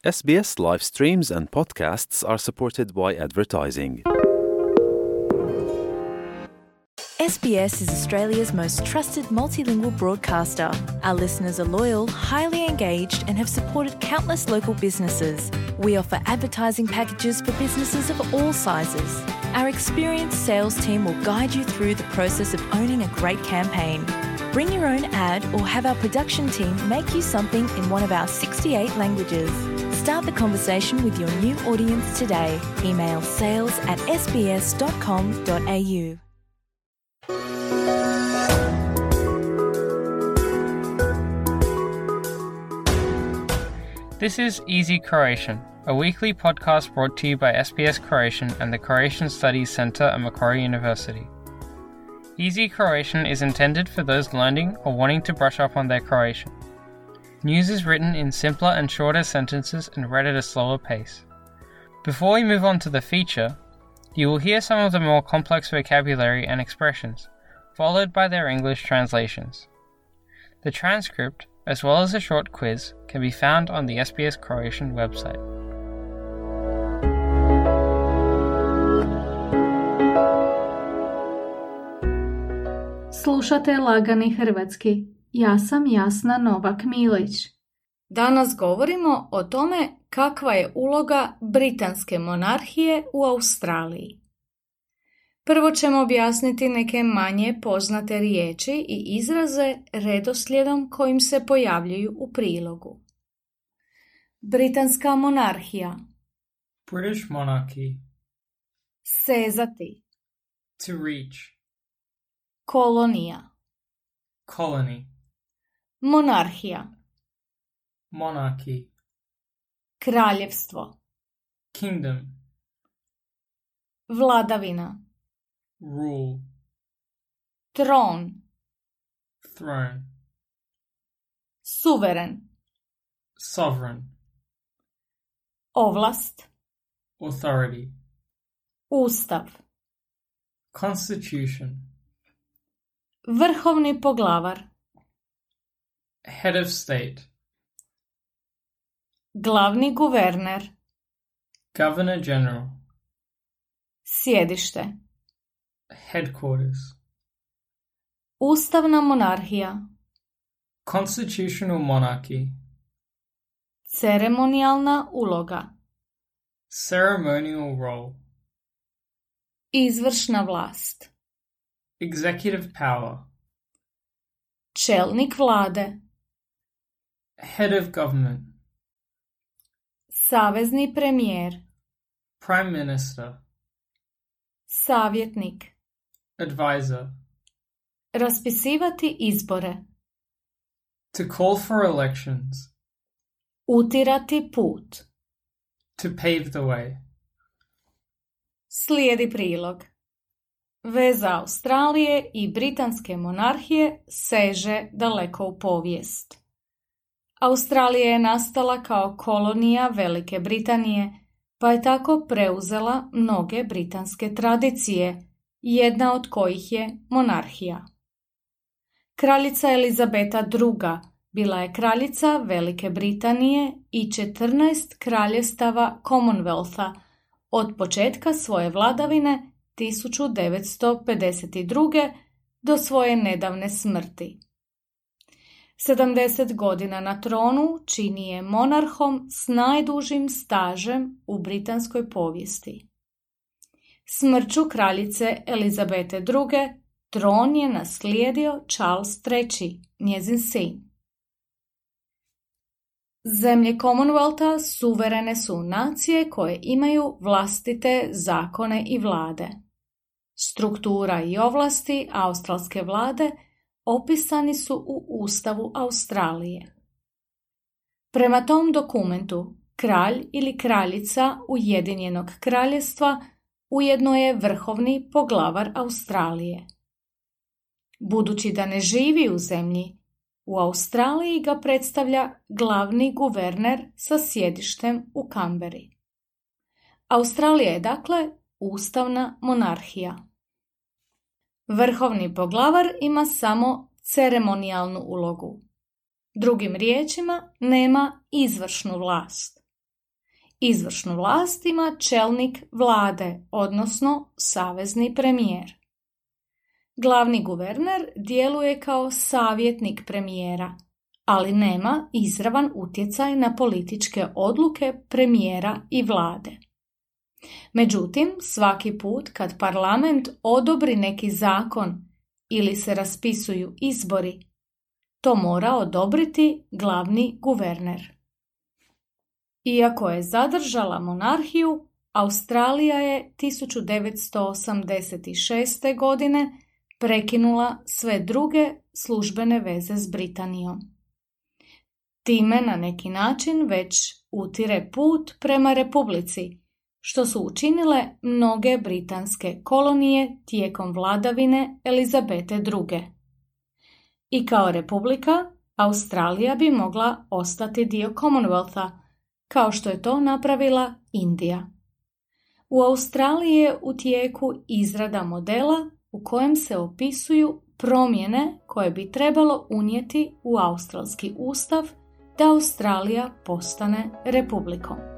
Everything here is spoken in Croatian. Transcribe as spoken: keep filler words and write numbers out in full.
S B S live streams and podcasts are supported by advertising. S B S is Australia's most trusted multilingual broadcaster. Our listeners are loyal, highly engaged, and have supported countless local businesses. We offer advertising packages for businesses of all sizes. Our experienced sales team will guide you through the process of owning a great campaign. Bring your own ad or have our production team make you something in one of our sixty-eight languages. Start the conversation with your new audience today. Email sales at s b s dot com dot a u. This is Easy Croatian, a weekly podcast brought to you by S B S Croatian and the Croatian Studies Centre at Macquarie University. Easy Croatian is intended for those learning or wanting to brush up on their Croatian. News is written in simpler and shorter sentences and read at a slower pace. Before we move on to the feature, you will hear some of the more complex vocabulary and expressions, followed by their English translations. The transcript, as well as a short quiz, can be found on the S B S Croatian website. Slušate Lagani hrvatski. Ja sam Jasna Novak-Milić. Danas govorimo o tome kakva je uloga britanske monarhije u Australiji. Prvo ćemo objasniti neke manje poznate riječi i izraze redoslijedom kojim se pojavljuju u prilogu. Britanska monarhija. British monarchy. Sezati. To reach. Kolonija. Colony. Monarhija. Monarchy. Kraljevstvo. Kingdom. Vladavina. Rule. Tron. Throne. Suveren. Sovereign. Ovlast. Authority. Ustav. Constitution. Vrhovni poglavar. Head of state. Glavni guverner. Governor general. Sjedište. Headquarters. Ustavna monarhija. Constitutional monarchy. Ceremonijalna uloga. Ceremonial role. Izvršna vlast. Executive power. Čelnik vlade. Head of government. Savezni premijer. Prime minister. Savjetnik. Advisor. Raspisivati izbore. To call for elections. Utirati put. To pave the way. Slijedi prilog. Veza Australije i britanske monarhije seže daleko u povijest. Australija je nastala kao kolonija Velike Britanije, pa je tako preuzela mnoge britanske tradicije, jedna od kojih je monarhija. Kraljica Elizabeta druga bila je kraljica Velike Britanije i četrnaest kraljevstava Commonwealtha od početka svoje vladavine tisuću devetsto pedeset druge. do svoje nedavne smrti. sedamdeset godina na tronu čini je monarhom s najdužim stažem u britanskoj povijesti. Smrću kraljice Elizabete druge. tron je naslijedio Charles treći, njezin sin. Zemlje Commonwealtha suverene su nacije koje imaju vlastite zakone i vlade. Struktura i ovlasti australske vlade opisani su u Ustavu Australije. Prema tom dokumentu, kralj ili kraljica Ujedinjenog kraljevstva ujedno je vrhovni poglavar Australije. Budući da ne živi u zemlji, u Australiji ga predstavlja glavni guverner sa sjedištem u Kamberi. Australija je dakle ustavna monarhija. Vrhovni poglavar ima samo ceremonijalnu ulogu. Drugim riječima, nema izvršnu vlast. Izvršnu vlast ima čelnik vlade, odnosno savezni premijer. Glavni guverner djeluje kao savjetnik premijera, ali nema izravan utjecaj na političke odluke premijera i vlade. Međutim, svaki put kad parlament odobri neki zakon ili se raspisuju izbori, to mora odobriti glavni guverner. Iako je zadržala monarhiju, Australija je tisuću devetsto osamdeset šeste. godine prekinula sve druge službene veze s Britanijom. Time na neki način već utire put prema republici, što su učinile mnoge britanske kolonije tijekom vladavine Elizabete druge. I kao republika, Australija bi mogla ostati dio Commonwealtha, kao što je to napravila Indija. U Australiji je u tijeku izrada modela u kojem se opisuju promjene koje bi trebalo unijeti u australski ustav da Australija postane republikom.